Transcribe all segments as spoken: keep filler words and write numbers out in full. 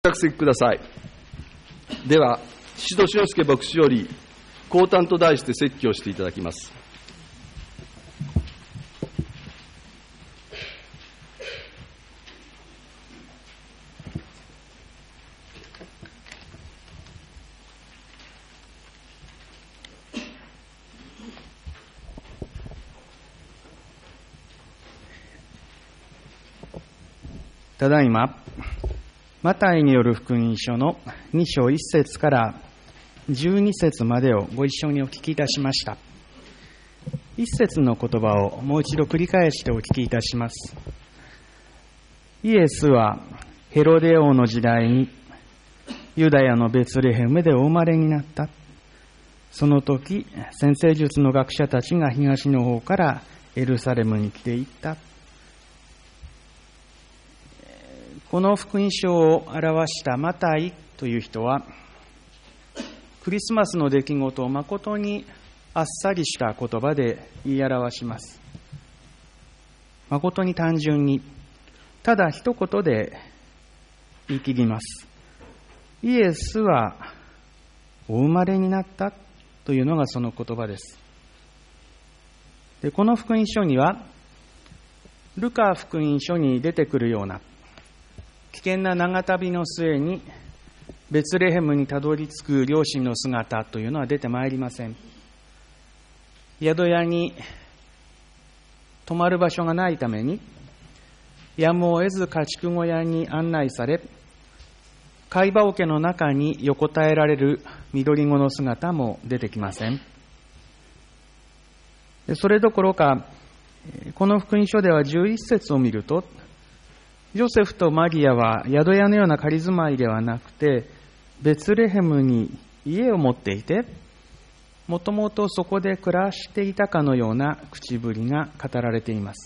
着席ください。では、宍戸俊介牧師より、降誕と題して説教していただきます。 ただいま、マタイによる福音書のに章いち節からじゅうに節までをご一緒にお聞きいたしました。いち節の言葉をもう一度繰り返してお聞きいたします。イエスはヘロデ王の時代にユダヤのベツレヘムでお生まれになった。その時、占星術の学者たちが東の方からエルサレムに来ていった。この福音書を表したマタイという人は、クリスマスの出来事を誠にあっさりした言葉で言い表します。誠に単純に、ただ一言で言い切ります。イエスはお生まれになったというのがその言葉です。で、この福音書には、ルカ福音書に出てくるような危険な長旅の末にベツレヘムにたどり着く両親の姿というのは出てまいりません。宿屋に泊まる場所がないためにやむを得ず家畜小屋に案内され、貝羽桶の中に横たえられる緑子の姿も出てきません。それどころか、この福音書ではじゅういち節を見ると、ヨセフとマリアは宿屋のような仮住まいではなくて、ベツレヘムに家を持っていて、もともとそこで暮らしていたかのような口ぶりが語られています。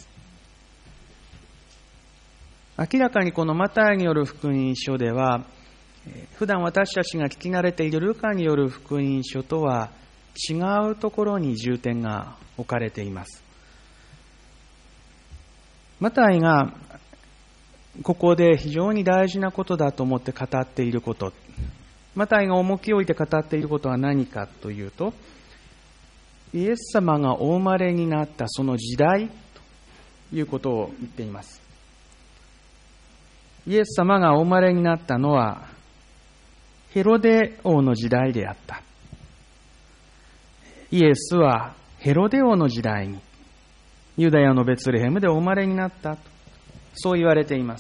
明らかにこのマタイによる福音書では、普段私たちが聞き慣れているルカによる福音書とは違うところに重点が置かれています。マタイがここで非常に大事なことだと思って語っていること、マタイが重きを置いて語っていることは何かというと、イエス様がお生まれになったその時代ということを言っています。イエス様がお生まれになったのはヘロデ王の時代であった。イエスはヘロデ王の時代にユダヤのベツレヘムでお生まれになったと、そう言われています。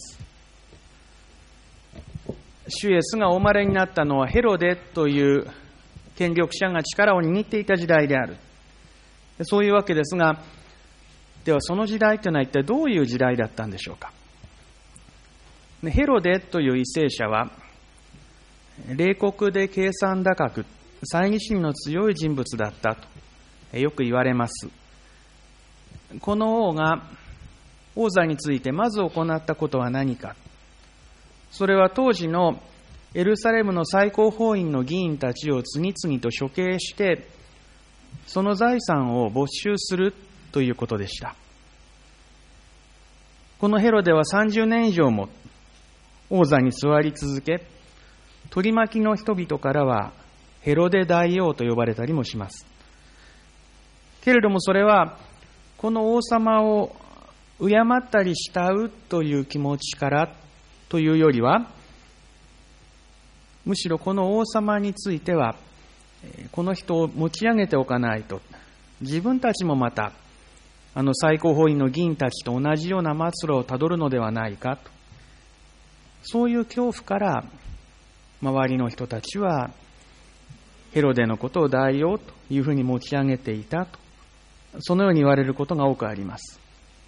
主イエスがお生まれになったのはヘロデという権力者が力を握っていた時代である。そういうわけですが、ではその時代というのは一体どういう時代だったんでしょうか。ヘロデという為政者は、冷酷で計算高く、猜疑心の強い人物だったとよく言われます。この王が王座についてまず行ったことは何か。それは当時のエルサレムの最高法院の議員たちを次々と処刑して、その財産を没収するということでした。このヘロデはさんじゅうねん以上も王座に座り続け、取り巻きの人々からはヘロデ大王と呼ばれたりもします。けれどもそれはこの王様を敬ったり慕うという気持ちからというよりは、むしろこの王様についてはこの人を持ち上げておかないと、自分たちもまたあの最高法院の議員たちと同じような末路をたどるのではないかと、そういう恐怖から周りの人たちはヘロデのことを大王というふうに持ち上げていたと、そのように言われることが多くあります。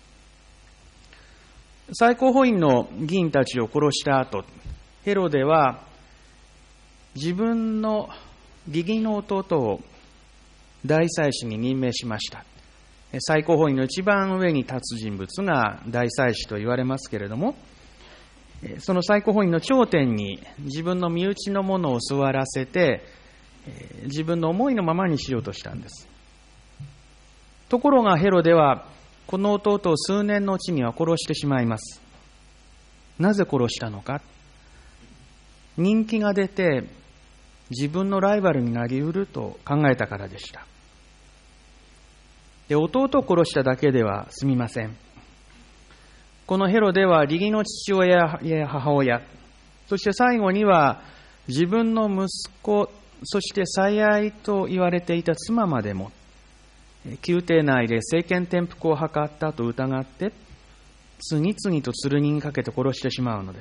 最高法院の議員たちを殺した後、ヘロデは自分の義理の弟を大祭司に任命しました。最高法院の一番上に立つ人物が大祭司と言われますけれども、その最高法院の頂点に自分の身内の者を座らせて、自分の思いのままにしようとしたんです。ところがヘロデはこの弟を数年のうちには殺してしまいます。なぜ殺したのか。 人気が出て自分のライバルになりうると考えたからでした。で、弟を殺しただけでは済みません。このヘロデは義理の父親や母親、そして最後には自分の息子、そして最愛と言われていた妻までも宮廷内で政権転覆を図ったと疑って次々と剣にかけて殺してしまうのです。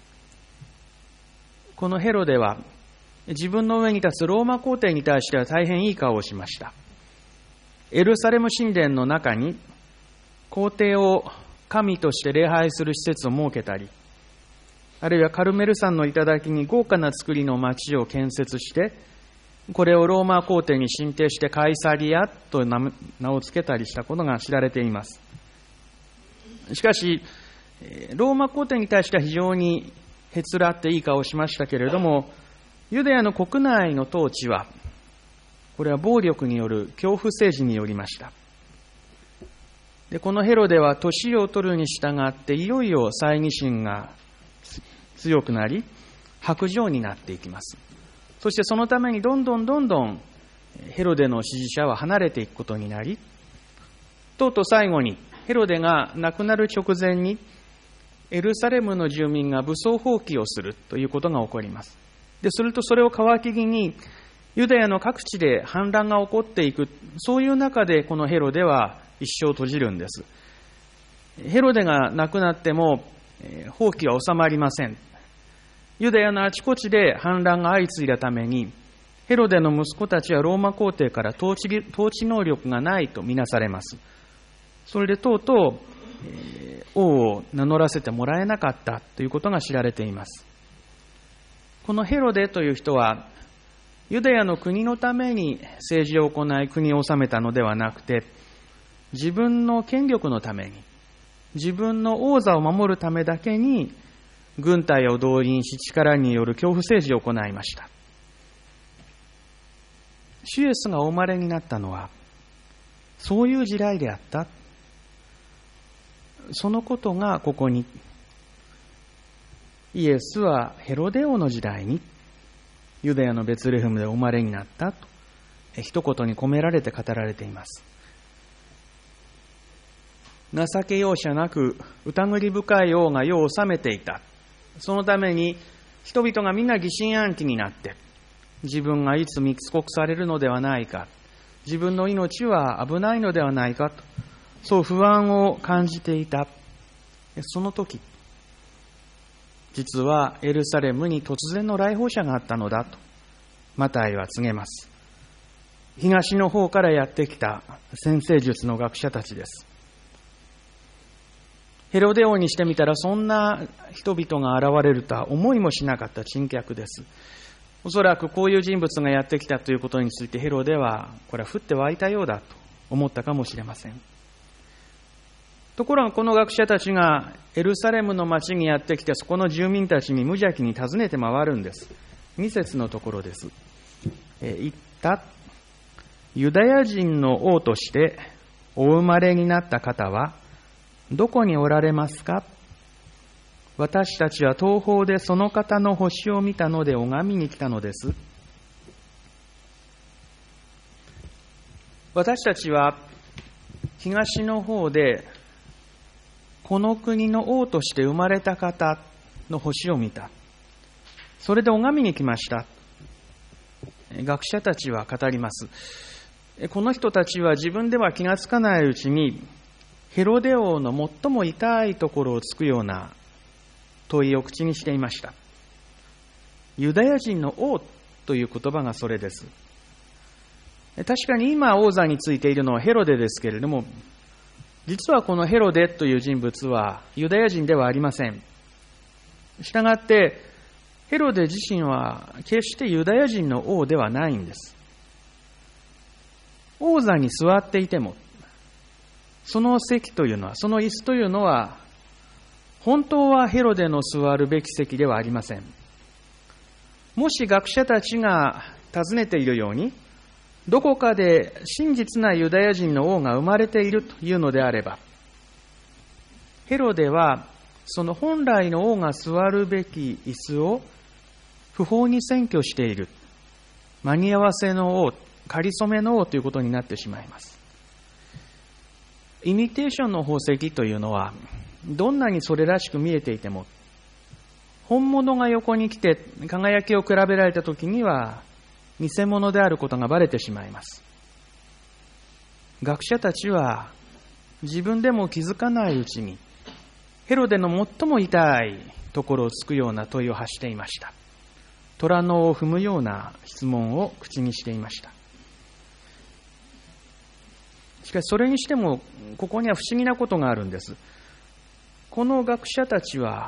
このヘロデは自分の上に立つローマ皇帝に対しては大変いい顔をしました。エルサレム神殿の中に皇帝を神として礼拝する施設を設けたり、あるいはカルメル山の頂に豪華な造りの町を建設して、これをローマ皇帝に進呈してカイサリアと名を付けたりしたことが知られています。しかし、ローマ皇帝に対しては非常にへつらっていい顔をしましたけれども、ユダヤの国内の統治は、これは暴力による恐怖政治によりました。で、このヘロデは年を取るに従っていよいよ猜疑心が強くなり、薄情になっていきます。そしてそのためにどんどんどんどんヘロデの支持者は離れていくことになり、とうとう最後にヘロデが亡くなる直前にエルサレムの住民が武装蜂起をするということが起こります。で、するとそれを皮切りにユダヤの各地で反乱が起こっていく、そういう中でこのヘロデは一生を閉じるんです。ヘロデが亡くなっても蜂起は収まりません。ユダヤのあちこちで反乱が相次いだために、ヘロデの息子たちはローマ皇帝から統治、統治能力がないとみなされます。それでとうとう、えー、王を名乗らせてもらえなかったということが知られています。このヘロデという人は、ユダヤの国のために政治を行い国を治めたのではなくて、自分の権力のために、自分の王座を守るためだけに、軍隊を動員し力による恐怖政治を行いました。主イエスがお生まれになったのは、そういう時代であった。そのことがここに、イエスはヘロデ王の時代に、ユダヤのベツレヘムでお生まれになったと、一言に込められて語られています。情け容赦なく疑り深い王が世を治めていた。そのために人々がみんな疑心暗鬼になって、自分がいつ密告されるのではないか、自分の命は危ないのではないかと、そう不安を感じていた。その時、実はエルサレムに突然の来訪者があったのだと、マタイは告げます。東の方からやってきた占星術の学者たちです。ヘロデ王にしてみたら、そんな人々が現れるとは思いもしなかった珍客です。おそらくこういう人物がやってきたということについてヘロデは、これは降って湧いたようだと思ったかもしれません。ところがこの学者たちがエルサレムの町にやってきて、そこの住民たちに無邪気に尋ねて回るんです。に節のところです。え言った。ユダヤ人の王としてお生まれになった方はどこにおられますか？私たちは東方でその方の星を見たので拝みに来たのです。私たちは東の方でこの国の王として生まれた方の星を見た。それで拝みに来ました。学者たちは語ります。この人たちは自分では気がつかないうちに、ヘロデ王の最も痛いところをつくような問いを口にしていました。ユダヤ人の王という言葉がそれです。確かに今王座についているのはヘロデですけれども、実はこのヘロデという人物はユダヤ人ではありません。したがってヘロデ自身は決してユダヤ人の王ではないんです。王座に座っていても、その席というのは、その椅子というのは、本当はヘロデの座るべき席ではありません。もし学者たちが尋ねているように、どこかで真実なユダヤ人の王が生まれているというのであれば、ヘロデはその本来の王が座るべき椅子を不法に占拠している、間に合わせの王、仮初めの王ということになってしまいます。イミテーションの宝石というのは、どんなにそれらしく見えていても、本物が横に来て輝きを比べられたときには、偽物であることがバレてしまいます。学者たちは、自分でも気づかないうちに、ヘロデの最も痛いところをつくような問いを発していました。虎の尾を踏むような質問を口にしていました。しかしそれにしても、ここには不思議なことがあるんです。この学者たちは、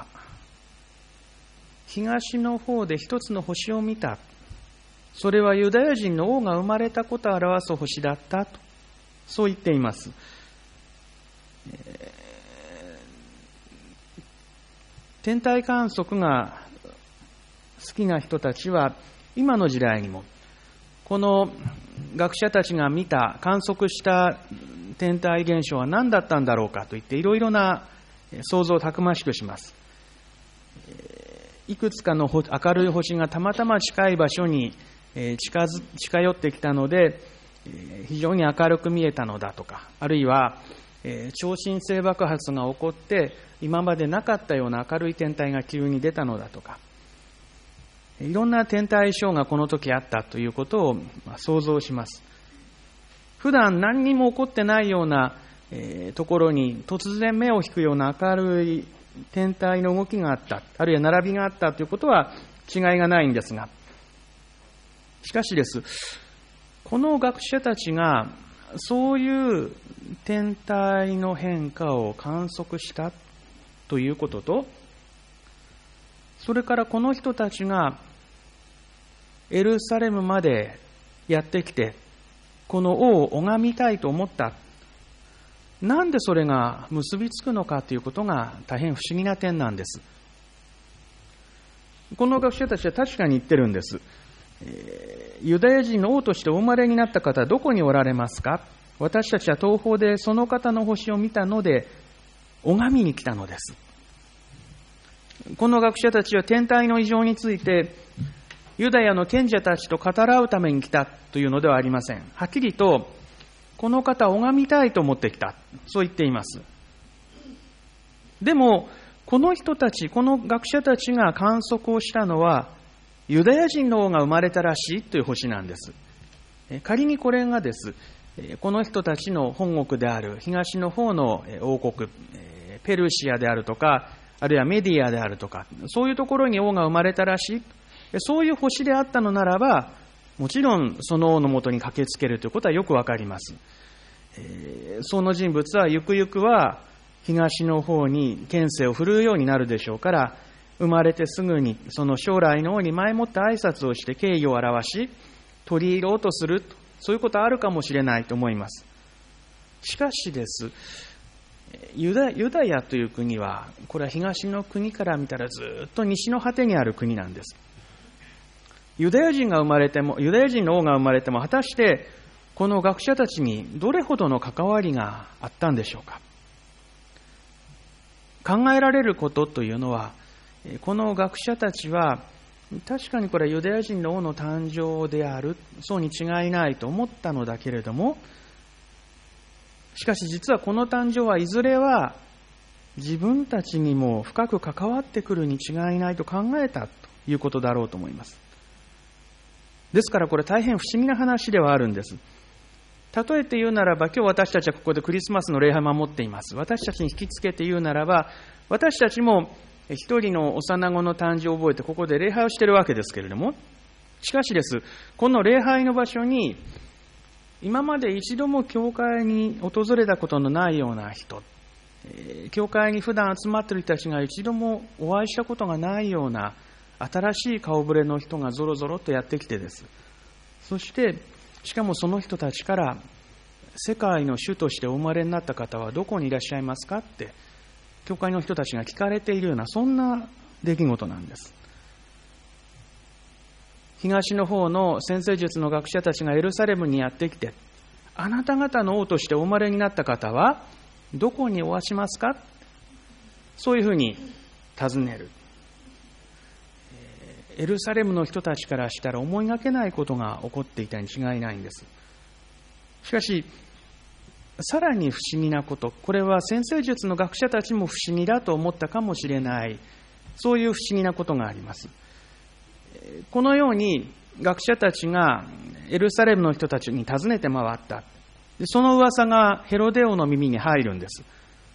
東の方で一つの星を見た。それはユダヤ人の王が生まれたことを表す星だったと、そう言っています。えー天体観測が好きな人たちは、今の時代にも、この学者たちが見た、観測した天体現象は何だったんだろうかといって、いろいろな想像をたくましくします。いくつかの明るい星がたまたま近い場所に近づ近寄ってきたので、非常に明るく見えたのだとか、あるいは超新星爆発が起こって今までなかったような明るい天体が急に出たのだとか、いろんな天体ショーがこの時あったということを想像します。普段何にも起こってないようなところに突然目を引くような明るい天体の動きがあった、あるいは並びがあったということは違いがないんですが、しかしです、この学者たちがそういう天体の変化を観測したということと、それからこの人たちがエルサレムまでやってきて、この王を拝みたいと思った。なんでそれが結びつくのかということが大変不思議な点なんです。この学者たちは確かに言ってるんです。ユダヤ人の王としてお生まれになった方はどこにおられますか？私たちは東方でその方の星を見たので拝みに来たのです。この学者たちは天体の異常についてユダヤの賢者たちと語らうために来たというのではありません。はっきりとこの方を拝みたいと思ってきた、そう言っています。でもこの人たち、この学者たちが観測をしたのはユダヤ人の王が生まれたらしいという星なんです。仮にこれがです、この人たちの本国である東の方の王国、ペルシアであるとか、あるいはメディアであるとか、そういうところに王が生まれたらしい、そういう星であったのならば、もちろんその王のもとに駆けつけるということはよくわかります。その人物はゆくゆくは東の方に権勢を振るうようになるでしょうから、生まれてすぐにその将来の王に前もって挨拶をして敬意を表し、取り入ろうとする、そういうことはあるかもしれないと思います。しかしです、ユダ、ユダヤという国は、これは東の国から見たらずっと西の果てにある国なんです。ユダヤ人が生まれても、ユダヤ人の王が生まれても、果たしてこの学者たちにどれほどの関わりがあったんでしょうか。考えられることというのは、この学者たちは確かにこれはユダヤ人の王の誕生である、そうに違いないと思ったのだけれども、しかし実はこの誕生はいずれは自分たちにも深く関わってくるに違いないと考えたということだろうと思います。ですからこれ大変不思議な話ではあるんです。例えて言うならば、今日私たちはここでクリスマスの礼拝を守っています。私たちに引きつけて言うならば、私たちも一人の幼子の誕生を覚えてここで礼拝をしているわけですけれども、しかしです、この礼拝の場所に今まで一度も教会に訪れたことのないような人、教会に普段集まっている人たちが一度もお会いしたことがないような新しい顔ぶれの人がぞろぞろとやってきてです。そしてしかもその人たちから世界の主としてお生まれになった方はどこにいらっしゃいますかって教会の人たちが聞かれているような、そんな出来事なんです。東の方の占星術の学者たちがエルサレムにやってきて、あなた方の王としてお生まれになった方はどこにおわしますか、そういうふうに尋ねる。 エルサレムの人たちからしたら思いがけないことが起こっていたに違いないんです。しかし、さらに不思議なこと、これは占星術の学者たちも不思議だと思ったかもしれない、そういう不思議なことがあります。このように学者たちがエルサレムの人たちに尋ねて回った。その噂がヘロデ王の耳に入るんです。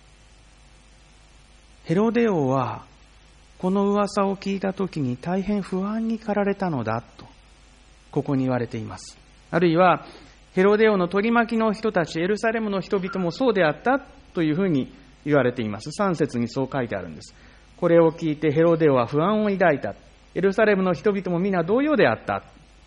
ヘロデ王はこの噂を聞いたときに大変不安に駆られたのだと、ここに言われています。あるいはヘロデ王の取り巻きの人たち、エルサレムの人々もそうであったというふうに言われています。さん節にそう書いてあるんです。これを聞いてヘロデ王は不安を抱いた。エルサレムの人々も皆同様であった。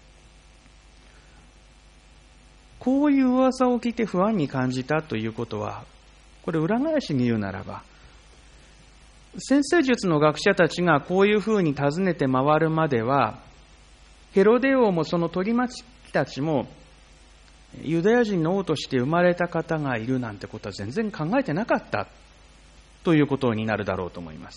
こういう噂を聞いて不安に感じたということは、これ裏返しに言うならば、占星術の学者たちがこういうふうに尋ねて回るまでは、ヘロデ王もその取り巻きたちも、ユダヤ人の王として生まれた方がいるなんてことは全然考えてなかったということになるだろうと思います。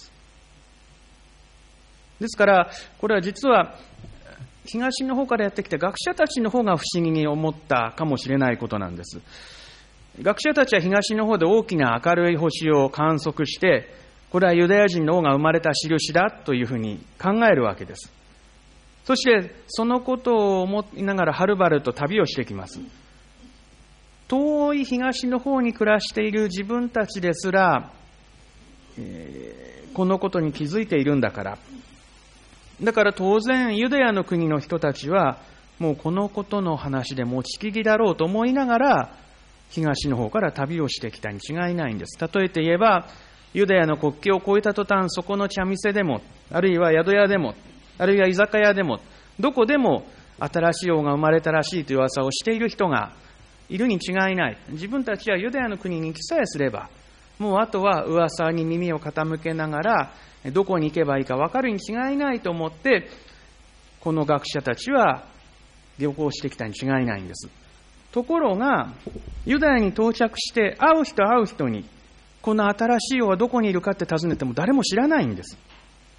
ですから、これは実は東の方からやってきた学者たちの方が不思議に思ったかもしれないことなんです。学者たちは東の方で大きな明るい星を観測して、これはユダヤ人の王が生まれた印だというふうに考えるわけです。そしてそのことを思いながらはるばると旅をしてきます。遠い東の方に暮らしている自分たちですら、えー、このことに気づいているんだから。だから当然ユダヤの国の人たちはもうこのことの話で持ちきりだろうと思いながら東の方から旅をしてきたに違いないんです。例えて言えば、ユダヤの国境を越えた途端、そこの茶店でも、あるいは宿屋でも、あるいは居酒屋でも、どこでも新しい王が生まれたらしいという噂をしている人がいるに違いない。自分たちはユダヤの国に行きさえすれば、もうあとは噂に耳を傾けながら、どこに行けばいいか分かるに違いないと思って、この学者たちは旅行してきたに違いないんです。ところが、ユダヤに到着して会う人会う人に、この新しい王はどこにいるかって尋ねても誰も知らないんです。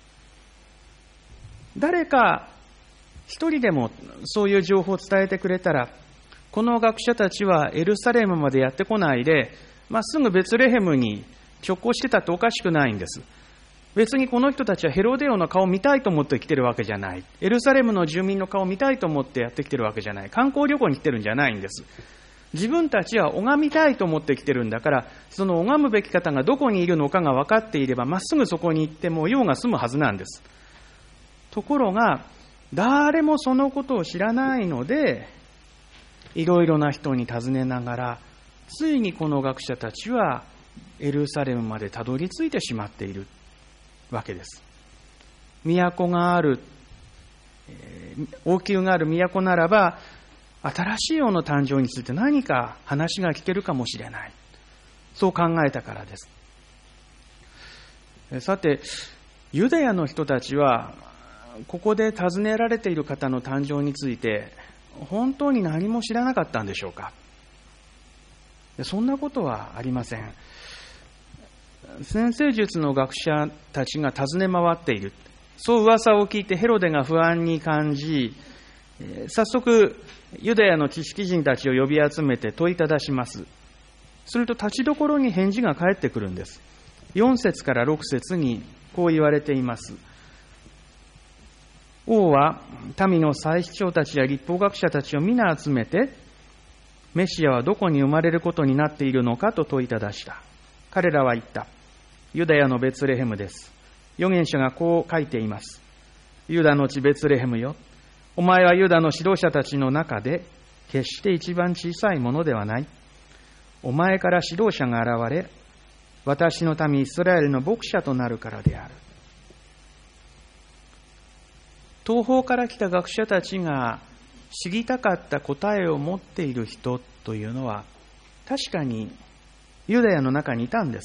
誰か一人でもそういう情報を伝えてくれたら、この学者たちはエルサレムまでやってこないで、まっすぐベツレヘムに直行してたっておかしくないんです。別にこの人たちはヘロデ王の顔を見たいと思って来てるわけじゃない。エルサレムの住民の顔を見たいと思ってやってきてるわけじゃない。観光旅行に来てるんじゃないんです。自分たちは拝みたいと思って来てるんだから、その拝むべき方がどこにいるのかが分かっていれば、まっすぐそこに行っても用が済むはずなんです。ところが、誰もそのことを知らないので、いろいろな人に尋ねながら、ついにこの学者たちはエルサレムまでたどり着いてしまっているわけです。都がある、王宮がある都ならば、新しい王の誕生について何か話が聞けるかもしれない。そう考えたからです。さて、ユダヤの人たちは、ここで尋ねられている方の誕生について、本当に何も知らなかったんでしょうか。そんなことはありません。占星術の学者たちが尋ね回っている。そう噂を聞いてヘロデが不安に感じ、早速ユダヤの知識人たちを呼び集めて問いただします。すると立ちどころに返事が返ってくるんです。よん節からろく節にこう言われています。王は民の祭司長たちや律法学者たちを皆集めて、メシアはどこに生まれることになっているのかと問いただした。彼らは言った。ユダヤのベツレヘムです。預言者がこう書いています。ユダの地ベツレヘムよ。お前はユダの指導者たちの中で決して一番小さいものではない。お前から指導者が現れ、私の民イスラエルの牧者となるからである。東方から来た学者たちが知りたかった答えを持っている人というのは確かにユダヤの中にいたんです。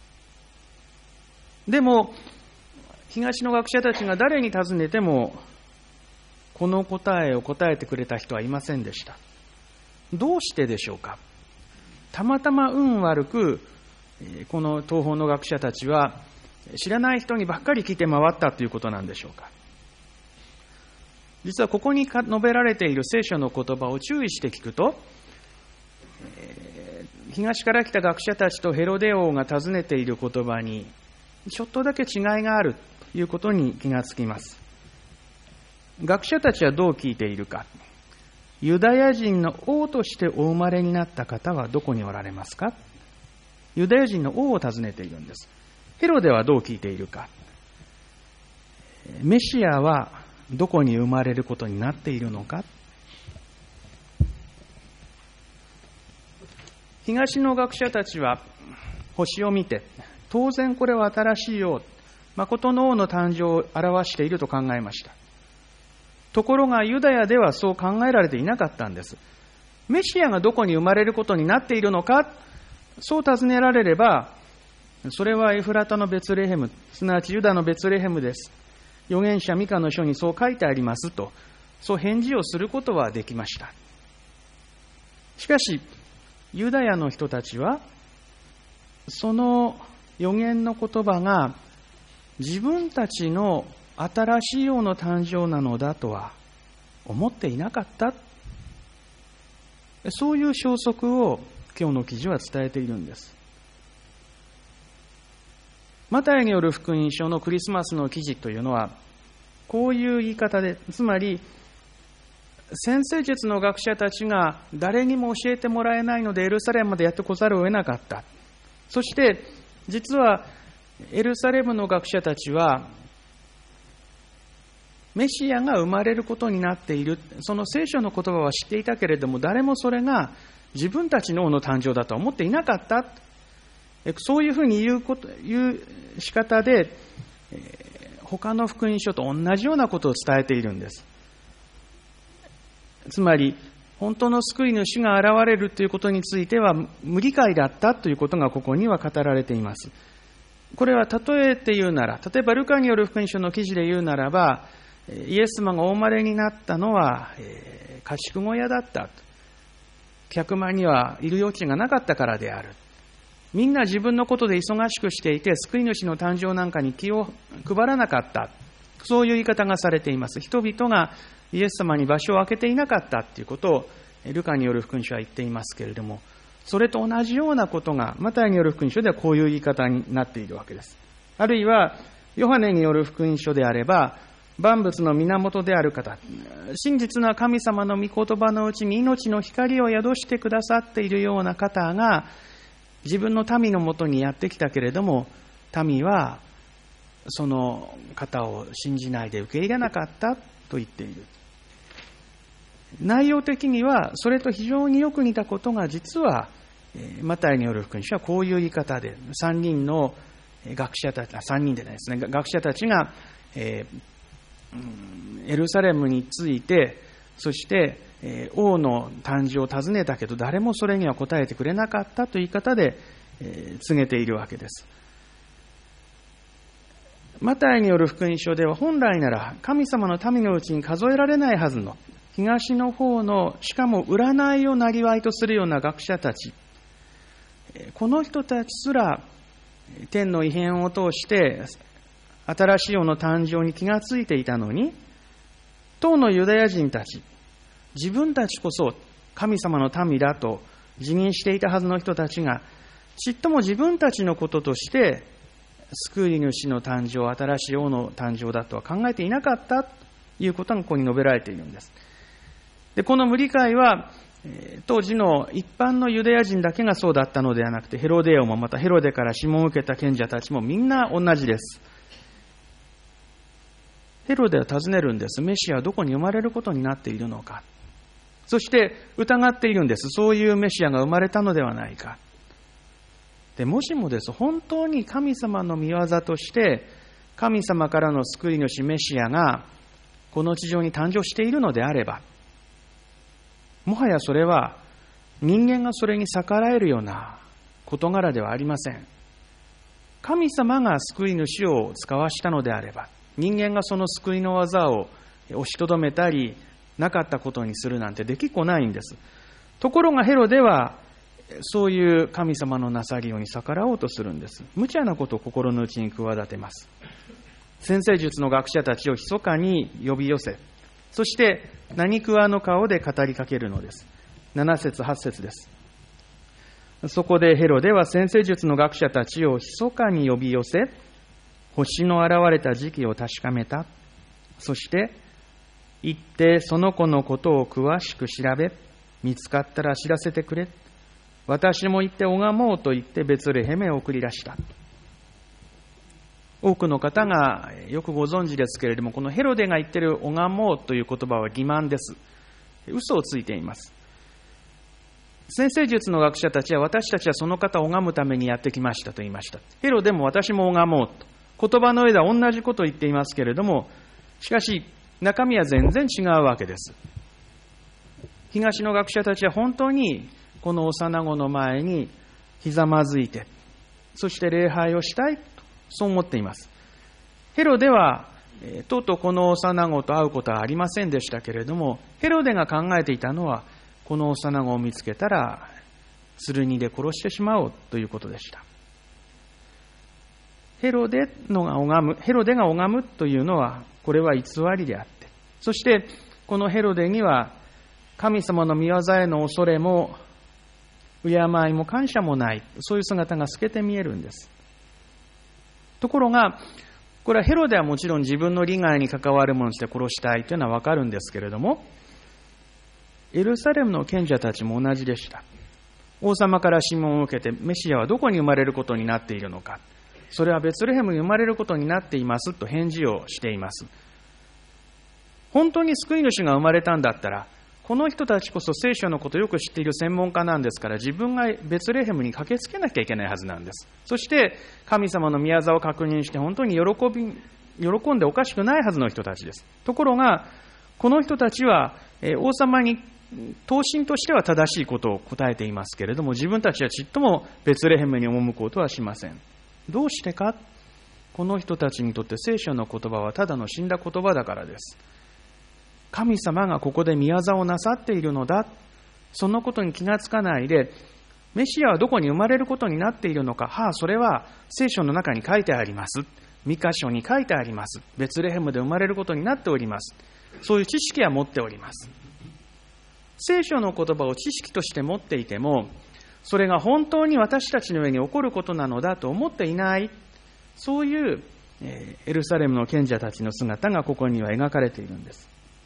でも東の学者たちが誰に尋ねてもこの答えを答えてくれた人はいませんでした。どうしてでしょうか。たまたま運悪くこの東方の学者たちは知らない人にばっかり聞いて回ったということなんでしょうか。 実はここに述べられている聖書の言葉を注意して聞くと、えー、東から来た学者たちとヘロデ王が尋ねている言葉にちょっとだけ違いがあるということに気がつきます。学者たちはどう聞いているか。ユダヤ人の王としてお生まれになった方はどこにおられますか。ユダヤ人の王を尋ねているんです。ヘロデはどう聞いているか。メシアはどこに生まれることになっているのか。東の学者たちは星を見て、当然これは新しい王、誠の王の誕生を表していると考えました。ところがユダヤではそう考えられていなかったんです。メシアがどこに生まれることになっているのか、そう尋ねられれば、それはエフラタのベツレヘム、すなわちユダのベツレヘムです。預言者ミカの書にそう書いてありますと、そう返事をすることはできました。しかし、ユダヤの人たちは、その預言の言葉が自分たちの新しい王の誕生なのだとは思っていなかった。そういう消息を今日の記事は伝えているんです。マタイによる福音書のクリスマスの記事というのは、こういう言い方で、つまり、先生術の学者たちが誰にも教えてもらえないのでエルサレムまでやってこざるを得なかった。そして、実はエルサレムの学者たちは、メシアが生まれることになっている、その聖書の言葉は知っていたけれども、誰もそれが自分たちの王の誕生だとは思っていなかった。そういうふうに言うこと、言う仕方で、他の福音書と同じようなことを伝えているんです。つまり、本当の救い主が現れるということについては無理解だったということがここには語られています。これは例えて言うなら、例えばルカによる福音書の記事で言うならば、イエス様がお生まれになったのは、えー、家畜小屋だった。客間にはいる余地がなかったからである。みんな自分のことで忙しくしていて、救い主の誕生なんかに気を配らなかった。そういう言い方がされています。人々がイエス様に場所を空けていなかったということを、ルカによる福音書は言っていますけれども、それと同じようなことが、マタイによる福音書ではこういう言い方になっているわけです。あるいは、ヨハネによる福音書であれば、万物の源である方、真実な神様の御言葉のうちに命の光を宿してくださっているような方が、自分の民のもとにやってきたけれども、民はその方を信じないで受け入れなかったと言っている。内容的にはそれと非常によく似たことが、実はマタイによる福音書はこういう言い方で、三人の学者たち、三人でないですね、学者たちが、えー、エルサレムについて、そして王の誕生を尋ねたけど誰もそれには答えてくれなかったという言い方で告げているわけです。マタイによる福音書では、本来なら神様の民のうちに数えられないはずの東の方の、しかも占いをなりわいとするような学者たち、この人たちすら天の異変を通して新しい王の誕生に気がついていたのに、当のユダヤ人たち、自分たちこそ神様の民だと自認していたはずの人たちが、ちっとも自分たちのこととして救い主の誕生、新しい王の誕生だとは考えていなかったということがここに述べられているんです。で、この無理解は当時の一般のユダヤ人だけがそうだったのではなくて、ヘロデ王もまたヘロデから諮問を受けた賢者たちもみんな同じです。ヘロデは尋ねるんです。メシアはどこに生まれることになっているのか。そして疑っているんです。そういうメシアが生まれたのではないか。で、もしもです、本当に神様の御業として神様からの救い主メシアがこの地上に誕生しているのであれば、もはやそれは人間がそれに逆らえるような事柄ではありません。神様が救い主を使わしたのであれば、人間がその救いの技を押しとどめたりなかったことにするなんてできっこないんです。ところがヘロデはそういう神様のなさりように逆らおうとするんです。無茶なことを心の内に企てます。先生術の学者たちを密かに呼び寄せ、 そして何食わぬ顔で語りかけるのです。なな節はち節です。そこでヘロデは占星術の学者たちを密かに呼び寄せ、星の現れた時期を確かめた。そして行ってその子のことを詳しく調べ、見つかったら知らせてくれ。私も行って拝もうと言ってベツレヘムへ送り出した。多くの方がよくご存知ですけれども、このヘロデが言っている拝もうという言葉は欺瞞です。嘘をついています。占星術の学者たちは、私たちはその方を拝むためにやってきましたと言いました。ヘロデも私も拝もうと。言葉の上では同じことを言っていますけれども、しかし中身は全然違うわけです。東の学者たちは本当にこの幼子の前にひざまずいて、そして礼拝をしたいと、そう思っています。ヘロデはとうとうこの幼子と会うことはありませんでしたけれども、ヘロデが考えていたのは、この幼子を見つけたら剣で殺してしまおうということでした。ヘロデのが拝む、ヘロデが拝むというのは、これは偽りであって、そしてこのヘロデには神様の御業への恐れも敬いも感謝もない、そういう姿が透けて見えるんです。ところが、これはヘロデはもちろん自分の利害に関わるものとして殺したいというのはわかるんですけれども、エルサレムの賢者たちも同じでした。王様から諮問を受けて、メシアはどこに生まれることになっているのか、それはベツレヘムに生まれることになっていますと返事をしています。本当に救い主が生まれたんだったら、この人たちこそ聖書のことをよく知っている専門家なんですから、自分がベツレヘムに駆けつけなきゃいけないはずなんです。そして神様の御業を確認して、本当に喜び喜んでおかしくないはずの人たちです。ところがこの人たちは王様に当信としては正しいことを答えていますけれども、自分たちはちっともベツレヘムに赴くことはしません。どうしてか。この人たちにとって聖書の言葉はただの死んだ言葉だからです。神様がここで御業をなさっているのだ、そのことに気がつかないで、メシアはどこに生まれることになっているのか、はあ、それは聖書の中に書いてあります。ミカ書に書いてあります。ベツレヘムで生まれることになっております。そういう知識は持っております。聖書の言葉を知識として持っていても、それが本当に私たちの上に起こることなのだと思っていない、そういうエルサレムの賢者たちの姿がここには描かれているんです。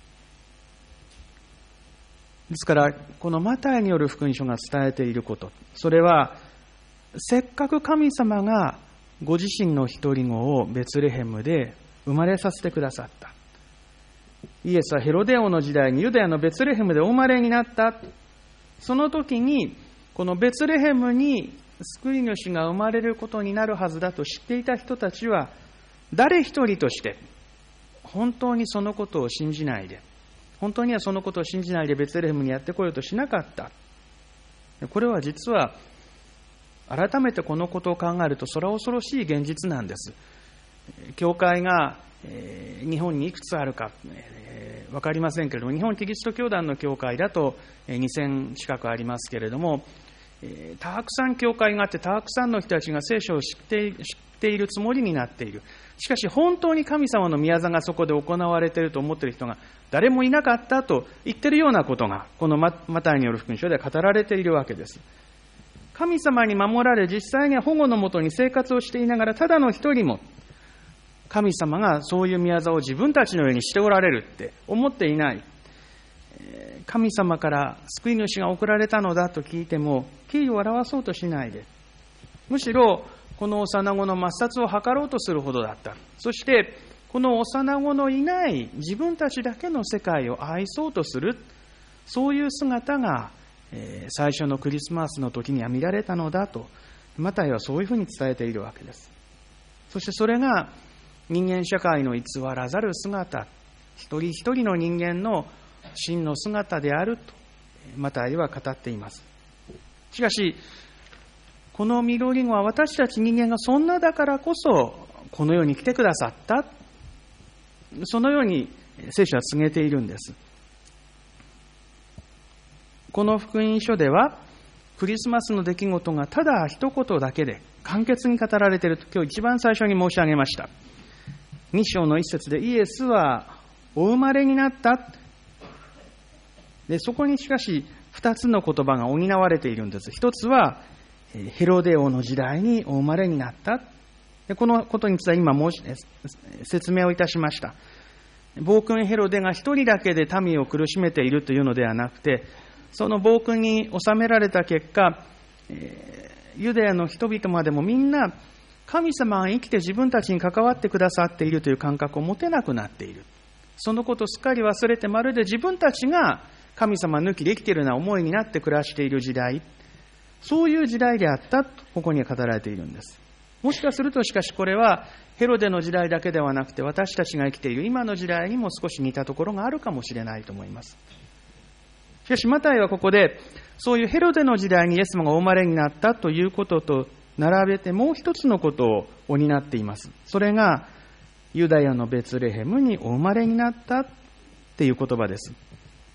ですから、このマタイによる福音書が伝えていること、それはせっかく神様がご自身の一人子をベツレヘムで生まれさせてくださった。イエスはヘロデ王の時代にユダヤのベツレヘムでお生まれになった。その時にこのベツレヘムに救い主が生まれることになるはずだと知っていた人たちは、誰一人として本当にそのことを信じないで、本当にはそのことを信じないでベツレヘムにやってこようとしなかった。これは実は改めてこのことを考えると、それは恐ろしい現実なんです。教会が日本にいくつあるか分かりませんけれども、日本キリスト教団の教会だとにせん近くありますけれども、たくさん教会があって、たくさんの人たちが聖書を知って知っているつもりになっている。しかし本当に神様の御業がそこで行われていると思っている人が誰もいなかったと言っているようなことが、このマタイによる福音書では語られているわけです。神様に守られ、実際には保護のもとに生活をしていながら、ただの一人も神様がそういう御業を自分たちのようにしておられるって思っていない。神様から救い主が送られたのだと聞いても敬意を表そうとしないで、むしろこの幼子の抹殺を図ろうとするほどだった。そしてこの幼子のいない自分たちだけの世界を愛そうとする、そういう姿が最初のクリスマスの時には見られたのだと、マタイはそういうふうに伝えているわけです。そしてそれが人間社会の偽らざる姿、一人一人の人間の真の姿であるとマタイは語っています。しかしこの緑子は私たち人間がそんなだからこそこの世に来てくださった、そのように聖書は告げているんです。この福音書ではクリスマスの出来事がただ一言だけで簡潔に語られていると今日一番最初に申し上げました。に章の一節で、イエスはお生まれになった。で、そこにしかし二つの言葉が補われているんです。一つはヘロデ王の時代にお生まれになった。で、このことについては今申し説明をいたしました。暴君ヘロデが一人だけで民を苦しめているというのではなくて、その暴君に収められた結果、ユダヤの人々までもみんな神様が生きて自分たちに関わってくださっているという感覚を持てなくなっている。そのことをすっかり忘れて、まるで自分たちが神様抜きで生きているような思いになって暮らしている時代、そういう時代であったとここには語られているんです。もしかするとしかしこれはヘロデの時代だけではなくて、私たちが生きている今の時代にも少し似たところがあるかもしれないと思います。しかしマタイはここでそういうヘロデの時代にイエス様がお生まれになったということと並べてもう一つのことを担っています。それがユダヤのベツレヘムにお生まれになったっていう言葉です。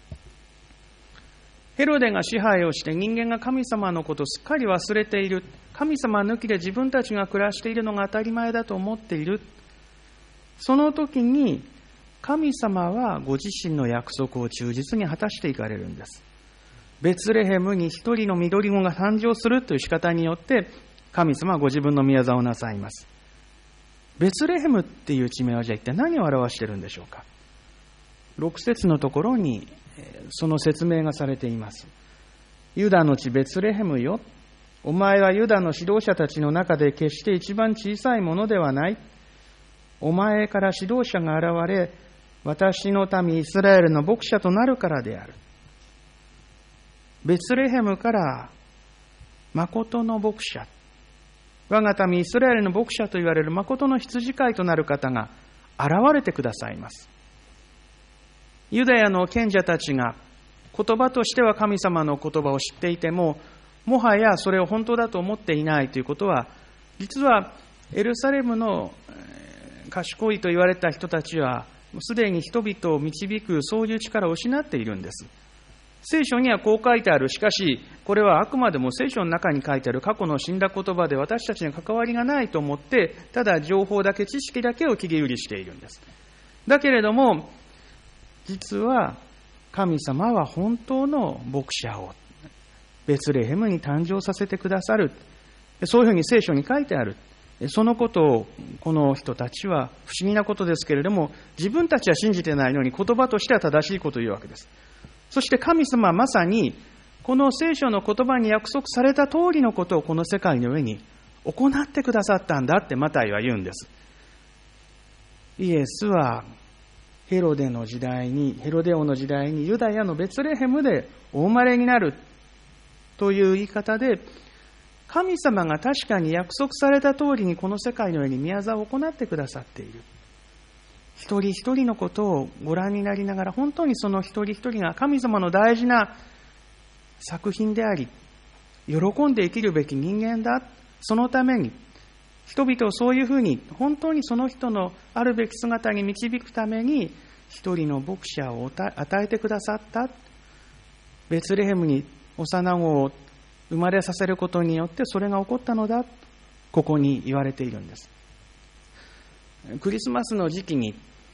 ヘロデが支配をして人間が神様のことをすっかり忘れている。神様抜きで自分たちが暮らしているのが当たり前だと思っている。その時に神様はご自身の約束を忠実に果たしていかれるんです。ベツレヘムに一人の緑子が誕生するという仕方によって神様はご自分の御業をなさいます。ベツレヘムっていう地名はじゃあ一体何を表しているんでしょうか。ろく節のところにその説明がされています。ユダの地ベツレヘムよ、お前はユダの指導者たちの中で決して一番小さいものではない。お前から指導者が現れ、私の民イスラエルの牧者となるからである。ベツレヘムから誠の牧者、我が民イスラエルの牧者と言われる誠の羊飼いとなる方が現れてくださいます。ユダヤの賢者たちが言葉としては神様の言葉を知っていても、もはやそれを本当だと思っていないということは、実はエルサレムの賢いと言われた人たちはすでに人々を導くそういう力を失っているんです。聖書にはこう書いてある。しかしこれはあくまでも聖書の中に書いてある過去の死んだ言葉で私たちに関わりがないと思って、ただ情報だけ知識だけを切り売りしているんです。だけれども実は神様は本当の牧者をベツレヘムに誕生させてくださる。そういうふうに聖書に書いてある。そのことをこの人たちは不思議なことですけれども、自分たちは信じてないのに言葉としては正しいことを言うわけです。そして神様はまさにこの聖書の言葉に約束された通りのことをこの世界の上に行ってくださったんだってマタイは言うんです。イエスはヘロデの時代に、ヘロデ王の時代にユダヤのベツレヘムでお生まれになるという言い方で、神様が確かに約束された通りにこの世界の上に御業を行ってくださっている。一人一人のことをご覧になりながら、本当にその一人一人が神様の大事な作品であり、喜んで生きるべき人間だ。そのために人々をそういうふうに本当にその人のあるべき姿に導くために一人の牧者を与えてくださった。ベツレヘムに幼子を生まれさせることによってそれが起こったのだ。ここに言われているんです。クリスマスの時期に、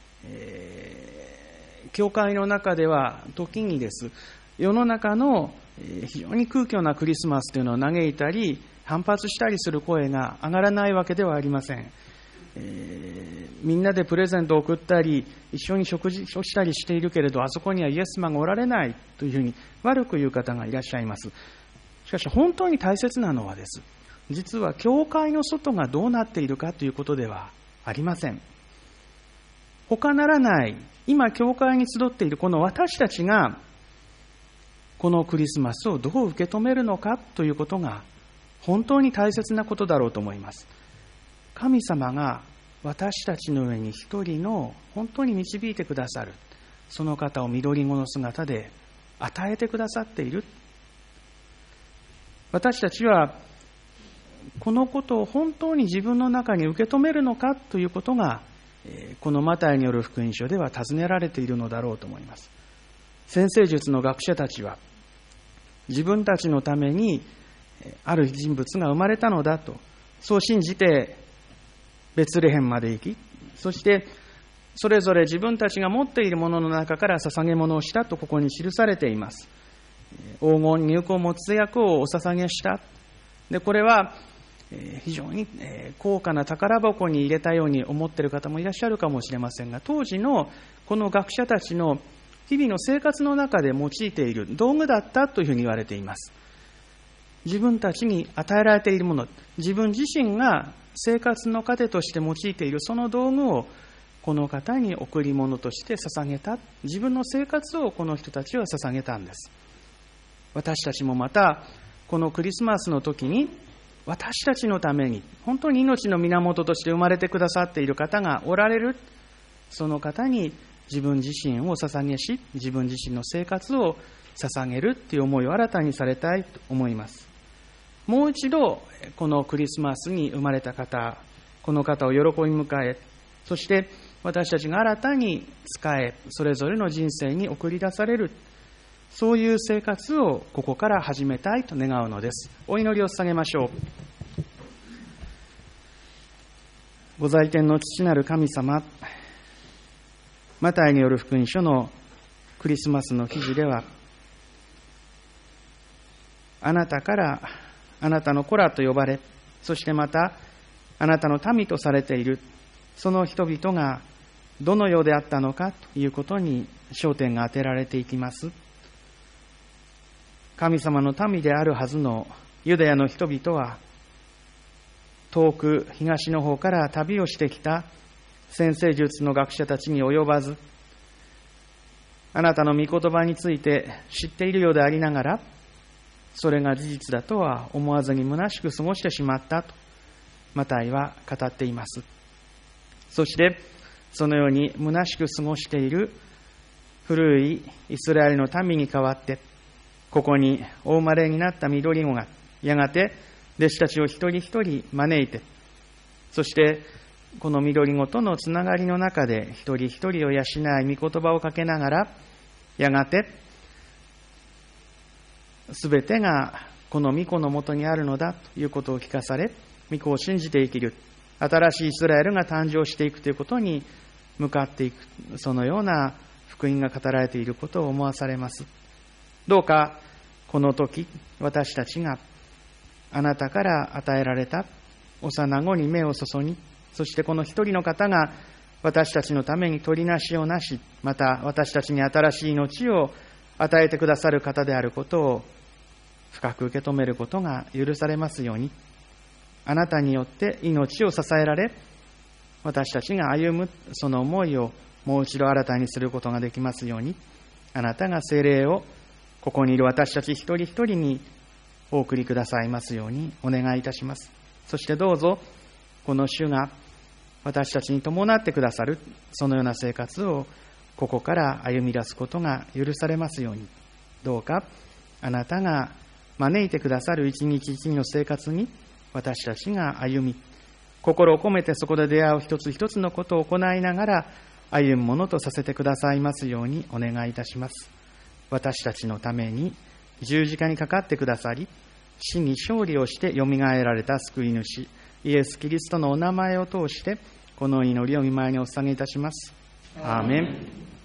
えー、教会の中では時にです、世の中の非常に空虚なクリスマスというのを嘆いたり反発したりする声が上がらないわけではありません。えー、みんなでプレゼントを送ったり一緒に食事をしたりしているけれど、あそこにはイエス様がおられないというふうに悪く言う方がいらっしゃいます。しかし本当に大切なのはです、実は教会の外がどうなっているかということではありません。他ならない今教会に集っているこの私たちがこのクリスマスをどう受け止めるのかということが本当に大切なことだろうと思います。神様が私たちの上に一人の本当に導いてくださる、その方を緑子の姿で与えてくださっている。私たちはこのことを本当に自分の中に受け止めるのかということが、このマタイによる福音書では尋ねられているのだろうと思います。占星術の学者たちは自分たちのためにある人物が生まれたのだと、そう信じてベツレヘムまで行き、そしてそれぞれ自分たちが持っているものの中から捧げ物をしたとここに記されています。黄金、入香、没薬をお捧げした。で、これは非常に高価な宝箱に入れたように思っている方もいらっしゃるかもしれませんが、当時のこの学者たちの日々の生活の中で用いている道具だったというふうに言われています。自分たちに与えられているもの、自分自身が生活の糧として用いているその道具をこの方に贈り物として捧げた。自分の生活をこの人たちは捧げたんです。私たちもまたこのクリスマスの時に私たちのために本当に命の源として生まれてくださっている方がおられる。その方に自分自身を捧げし、自分自身の生活を捧げるという思いを新たにされたいと思います。もう一度このクリスマスに生まれた方、この方を喜び迎え、そして私たちが新たに仕え、それぞれの人生に送り出される、そういう生活をここから始めたいと願うのです。お祈りを捧げましょう。ご在天の父なる神様、マタイによる福音書のクリスマスの記事では、あなたからあなたの子らと呼ばれ、そしてまたあなたの民とされているその人々がどのようであったのかということに焦点が当てられていきます。神様の民であるはずのユダヤの人々は、遠く東の方から旅をしてきた占星術の学者たちに及ばず、あなたの御言葉について知っているようでありながら、それが事実だとは思わずに虚しく過ごしてしまったとマタイは語っています。そしてそのように虚しく過ごしている古いイスラエルの民に代わって、ここにお生まれになった緑子がやがて弟子たちを一人一人招いて、そしてこの緑子とのつながりの中で一人一人を養い御言葉をかけながら、やがてすべてがこの御子のもとにあるのだということを聞かされ、御子を信じて生きる新しいイスラエルが誕生していくということに向かっていく、そのような福音が語られていることを思わされます。どうかこの時、私たちがあなたから与えられた幼子に目を注ぎ、そしてこの一人の方が私たちのために取りなしをなし、また私たちに新しい命を与えてくださる方であることを深く受け止めることが許されますように、あなたによって命を支えられ、私たちが歩むその思いをもう一度新たにすることができますように、あなたが聖霊をここにいる私たち一人一人にお送りくださいますようにお願いいたします。そしてどうぞこの主が私たちに伴ってくださるそのような生活をここから歩み出すことが許されますように、どうかあなたが招いてくださる一日一日の生活に私たちが歩み、心を込めてそこで出会う一つ一つのことを行いながら歩むものとさせてくださいますようにお願いいたします。私たちのために十字架にかかってくださり、死に勝利をしてよみがえられた救い主イエス・キリストのお名前を通してこの祈りを御前にお捧げいたします。アーメン。